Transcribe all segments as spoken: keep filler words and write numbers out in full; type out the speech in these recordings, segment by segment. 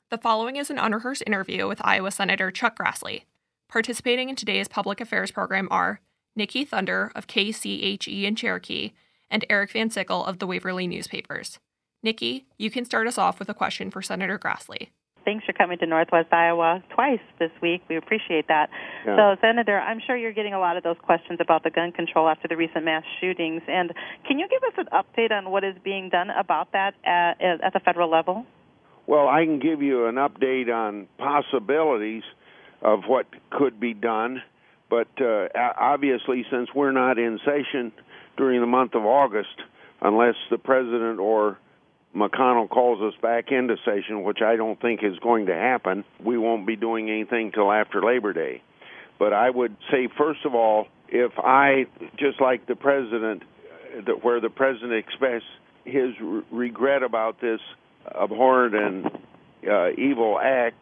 The following is an unrehearsed interview with Iowa Senator Chuck Grassley. Participating in today's public affairs program are Nikki Thunder of K C H E in Cherokee and Eric Van Sickle of the Waverly Newspapers. Nikki, you can start us off with a question for Senator Grassley. Thanks for coming to Northwest Iowa twice this week. We appreciate that. Yeah. So, Senator, I'm sure you're getting a lot of those questions about the gun control after the recent mass shootings. And can you give us an update on what is being done about that at, at the federal level? Well, I can give you an update on possibilities of what could be done. But uh, obviously, since we're not in session during the month of August, unless the president or McConnell calls us back into session, which I don't think is going to happen, we won't be doing anything till after Labor Day. But I would say, first of all, if I, just like the president, where the president expressed his re- regret about this abhorrent and uh, evil act,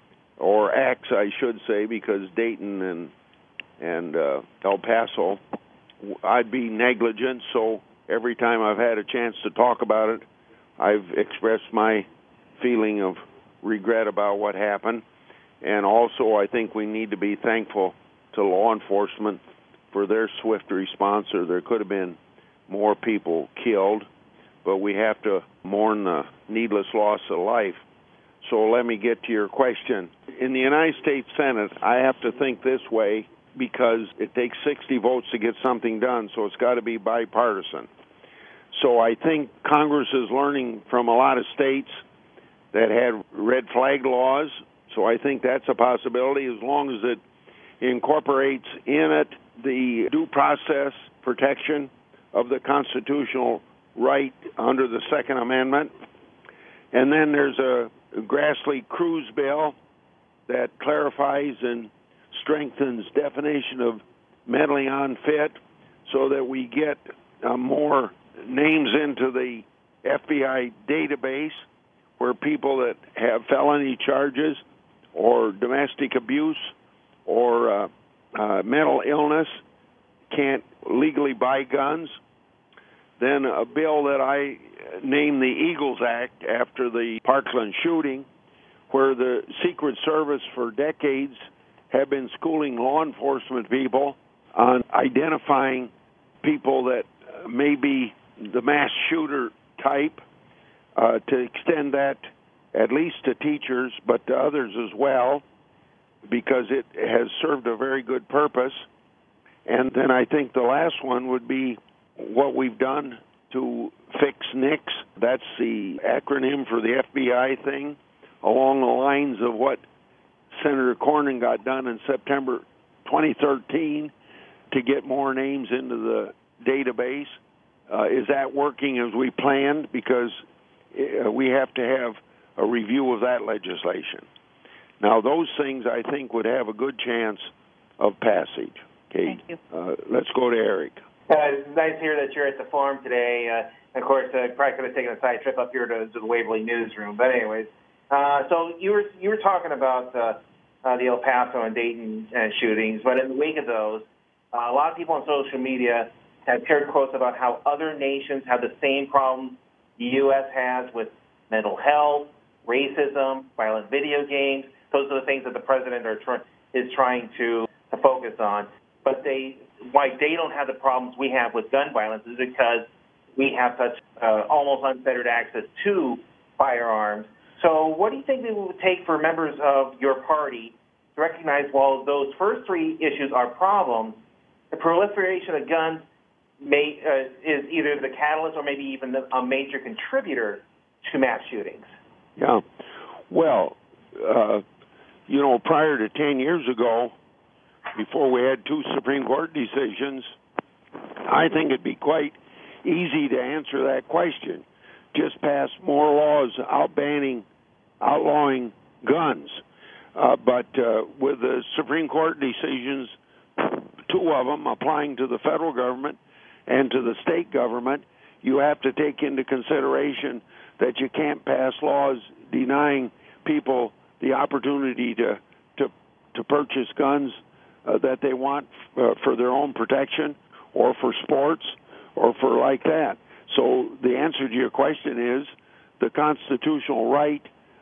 or acts, I should say, because Dayton and and uh, El Paso, I'd be negligent. So every time I've had a chance to talk about it, I've expressed my feeling of regret about what happened. And also, I think we need to be thankful to law enforcement for their swift response, or there could have been more people killed. But we have to mourn the needless loss of life. So let me get to your question. In the United States Senate, I have to think this way because it takes sixty votes to get something done, so it's got to be bipartisan. So I think Congress is learning from a lot of states that had red flag laws, so I think that's a possibility as long as it incorporates in it the due process protection of the constitutional right under the Second Amendment. And then there's a Grassley-Cruz bill that clarifies and strengthens definition of mentally unfit so that we get uh, more names into the F B I database where people that have felony charges or domestic abuse or uh, uh, mental illness can't legally buy guns. Then a bill that I named the Eagles Act after the Parkland shooting, where the Secret Service for decades have been schooling law enforcement people on identifying people that may be the mass shooter type, uh, to extend that at least to teachers, but to others as well, because it has served a very good purpose. And then I think the last one would be what we've done to fix NICS. That's the acronym for the F B I thing, along the lines of what Senator Cornyn got done in September twenty thirteen to get more names into the database. Uh, is that working as we planned? Because uh, we have to have a review of that legislation. Now, those things, I think, would have a good chance of passage. Okay. Thank you. Uh, let's go to Eric. Uh, it's nice to hear that you're at the forum today. Uh, of course, I uh, probably could have taken a side trip up here to, to the Waverly newsroom. But anyways, uh, so you were you were talking about uh, uh, the El Paso and Dayton uh, shootings, but in the wake of those, uh, a lot of people on social media have shared quotes about how other nations have the same problems the U S has with mental health, racism, violent video games. Those are the things that the president are tr- is trying to, to focus on. But they, why they don't have the problems we have with gun violence is because we have such uh, almost unfettered access to firearms. So what do you think it would take for members of your party to recognize while those first three issues are problems, the proliferation of guns may, uh, is either the catalyst or maybe even the, a major contributor to mass shootings? Yeah. Well, uh, you know, prior to ten years ago, before we had two Supreme Court decisions, I think it'd be quite easy to answer that question. Just pass more laws outbanning, outlawing guns. Uh, but uh, with the Supreme Court decisions, two of them applying to the federal government and to the state government, you have to take into consideration that you can't pass laws denying people the opportunity to to, to purchase guns uh, that they want uh, for their own protection or for sports or for like that. So the answer to your question is the constitutional right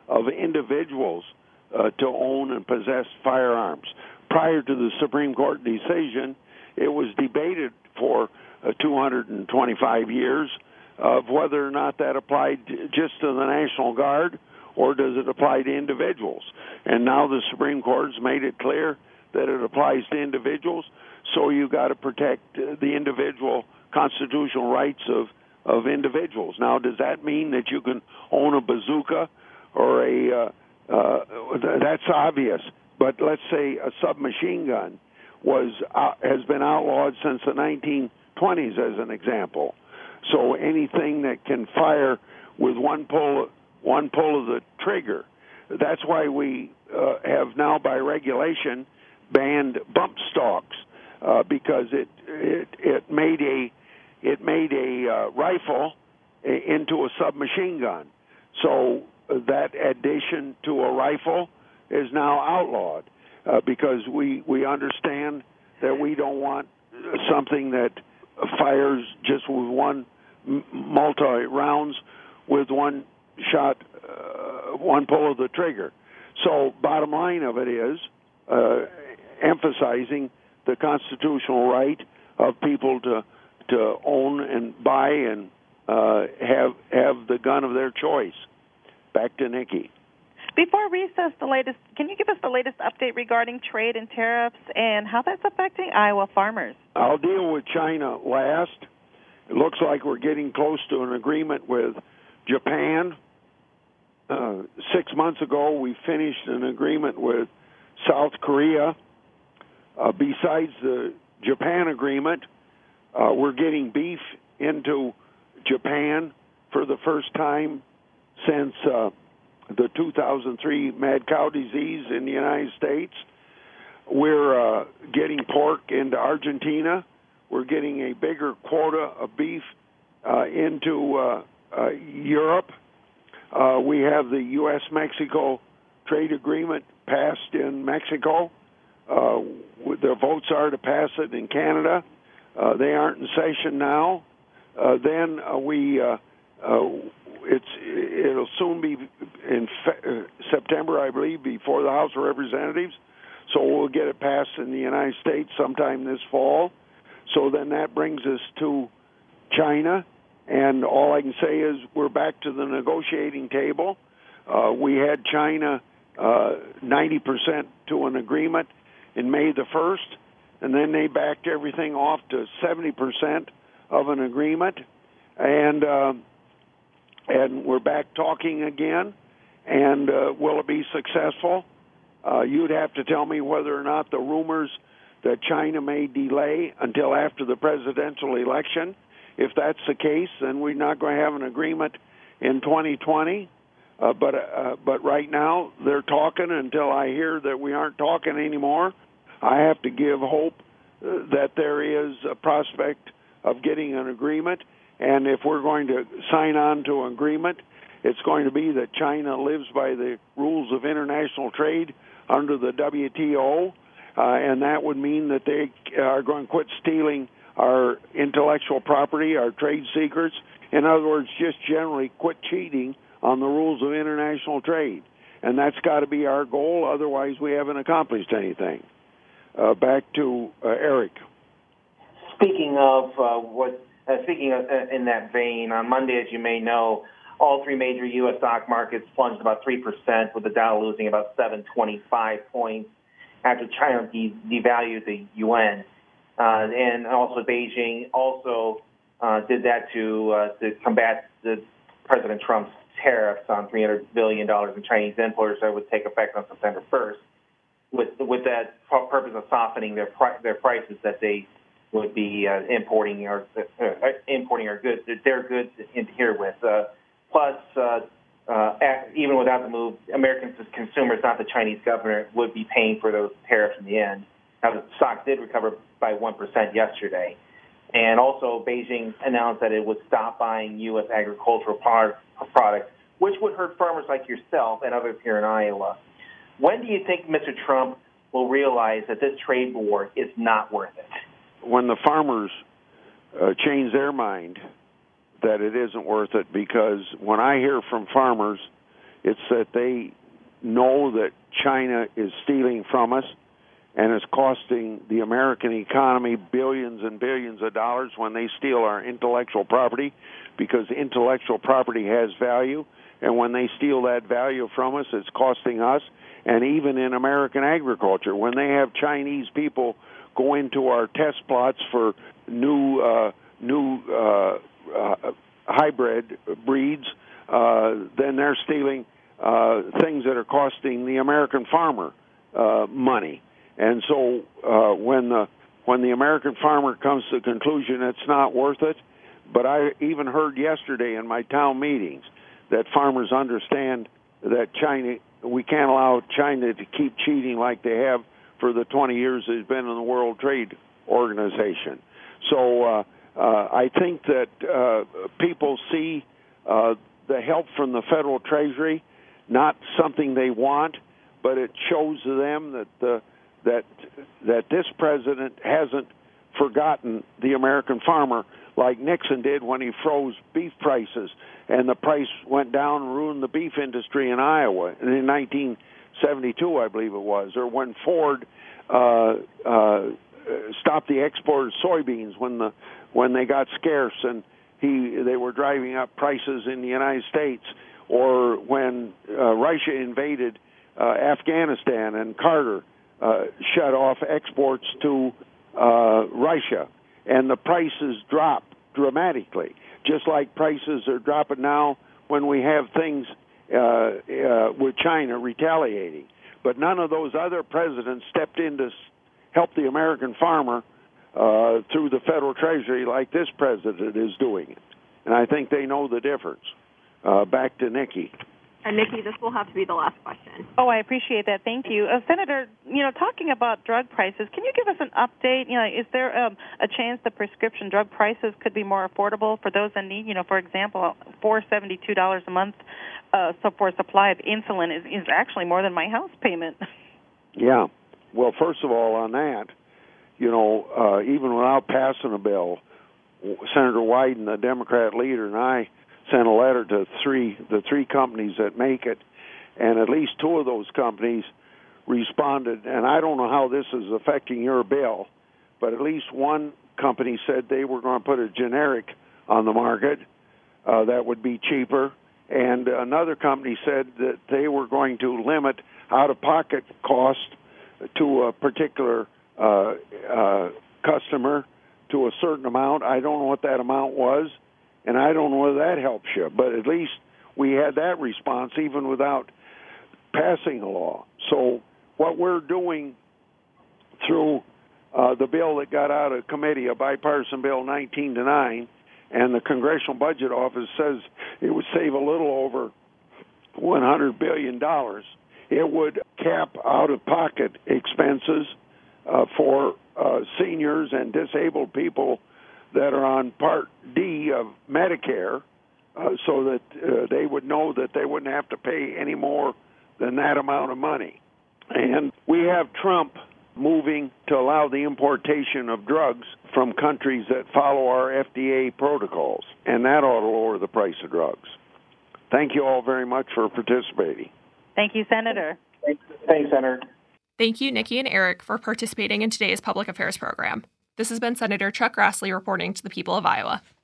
of individuals uh, to own and possess firearms. Prior to the Supreme Court decision, it was debated for uh, two hundred twenty-five years of whether or not that applied just to the National Guard or does it apply to individuals. And now the Supreme Court has made it clear that it applies to individuals, so you got to protect uh, the individual constitutional rights of, of individuals. Now, does that mean that you can own a bazooka or a, uh, uh, that's obvious, but let's say a submachine gun was uh, has been outlawed since the nineteen twenties as an example. So anything that can fire with one pull, one pull of the trigger. That's why we uh, have now, by regulation, banned bump stocks uh, because it, it it made a it made a uh, rifle into a submachine gun. So that addition to a rifle is now outlawed uh, because we we understand that we don't want something that fires just with one multi rounds with one shot, uh, one pull of the trigger. So bottom line of it is uh, emphasizing the constitutional right of people to to own and buy and uh, have have the gun of their choice. Back to Nikki. Before recess, the latest. Can you give us the latest update regarding trade and tariffs and how that's affecting Iowa farmers? I'll deal with China last. It looks like we're getting close to an agreement with Japan. Uh, six months ago, we finished an agreement with South Korea. Uh, besides the Japan agreement, uh, we're getting beef into Japan for the first time since uh, the two thousand three mad cow disease in the United States. We're uh, getting pork into Argentina. We're getting a bigger quota of beef uh, into uh, uh, Europe. Uh, we have the U S Mexico trade agreement passed in Mexico. Uh, the votes are to pass it in Canada. Uh, they aren't in session now. Uh, then uh, we, uh, uh, it's it'll soon be in fe- uh, September, I believe, before the House of Representatives. So we'll get it passed in the United States sometime this fall. So then that brings us to China, and all I can say is we're back to the negotiating table. Uh, we had China uh, ninety percent to an agreement in May the first, and then they backed everything off to seventy percent of an agreement, and uh, and we're back talking again, and uh, will it be successful? Uh, you'd have to tell me whether or not the rumors that China may delay until after the presidential election. If that's the case, then we're not going to have an agreement in twenty twenty. Uh, but uh, but right now, they're talking until I hear that we aren't talking anymore. I have to give hope uh, that there is a prospect of getting an agreement. And if we're going to sign on to an agreement, it's going to be that China lives by the rules of international trade under the W T O. Uh, and that would mean that they are going to quit stealing our intellectual property, our trade secrets. In other words, just generally quit cheating on the rules of international trade. And that's got to be our goal. Otherwise, we haven't accomplished anything. Uh, back to uh, Eric. Speaking of uh, what, uh, speaking of, uh, in that vein, on Monday, as you may know, all three major U S stock markets plunged about three percent, with the Dow losing about seven twenty-five points after China de- devalued the yuan. Uh, and also Beijing also uh, did that to uh, to combat the President Trump's tariffs on three hundred billion dollars in Chinese imports that would take effect on September first, with with that purpose of softening their pri- their prices that they would be uh, importing or uh, importing our goods, their goods into here with. Uh, plus, uh, uh, even without the move, American consumers, not the Chinese government, would be paying for those tariffs in the end. Now, the stock did recover by one percent yesterday. And also, Beijing announced that it would stop buying U S agricultural products, which would hurt farmers like yourself and others here in Iowa. When do you think Mister Trump will realize that this trade war is not worth it? When the farmers uh, change their mind that it isn't worth it, because when I hear from farmers It's that they know that China is stealing from us and is costing the American economy billions and billions of dollars when they steal our intellectual property, because intellectual property has value, and when they steal that value from us, it's costing us. And even in American agriculture, when they have Chinese people go into our test plots for new uh, new uh, uh, hybrid breeds, uh, then they're stealing uh, things that are costing the American farmer uh, money. And so uh, when the when the American farmer comes to the conclusion it's not worth it, but I even heard yesterday in my town meetings that farmers understand that China, we can't allow China to keep cheating like they have for the twenty years it's been in the World Trade Organization. So uh, uh, I think that uh, people see uh, the help from the Federal Treasury not something they want, but it shows to them that the that that this president hasn't forgotten the American farmer like Nixon did when he froze beef prices and the price went down and ruined the beef industry in Iowa in nineteen seventy-two, I believe it was, or when Ford uh, uh, stopped the export of soybeans when the when they got scarce and he they were driving up prices in the United States, or when uh, Russia invaded uh, Afghanistan and Carter Uh, shut off exports to uh, Russia, and the prices dropped dramatically, just like prices are dropping now when we have things uh, uh, with China retaliating. But none of those other presidents stepped in to help the American farmer uh, through the Federal Treasury like this president is doing it. And I think they know the difference. Uh, back to Nikki. And Nikki, this will have to be the last question. Oh, I appreciate that. Thank you. Uh, Senator, you know, talking about drug prices, can you give us an update? You know, is there um, a chance that prescription drug prices could be more affordable for those in need? You know, for example, four hundred seventy-two dollars a month uh, so for a supply of insulin is, is actually more than my house payment. Yeah. Well, first of all, on that, you know, uh, even without passing a bill, Senator Wyden, the Democrat leader, and I sent a letter to three the three companies that make it, and at least two of those companies responded. And I don't know how this is affecting your bill, but at least one company said they were going to put a generic on the market uh, that would be cheaper, and another company said that they were going to limit out-of-pocket cost to a particular uh, uh, customer to a certain amount. I don't know what that amount was, and I don't know whether that helps you, but at least we had that response even without passing a law. So what we're doing through uh, the bill that got out of committee, a bipartisan bill nineteen to nine, and the Congressional Budget Office says it would save a little over one hundred billion dollars. It would cap out-of-pocket expenses uh, for uh, seniors and disabled people that are on Part D of Medicare, uh, so that uh, they would know that they wouldn't have to pay any more than that amount of money. And we have Trump moving to allow the importation of drugs from countries that follow our F D A protocols, and that ought to lower the price of drugs. Thank you all very much for participating. Thank you, Senator. Thanks, Thanks Senator. Thank you, Nikki and Eric, for participating in today's Public Affairs program. This has been Senator Chuck Grassley reporting to the people of Iowa.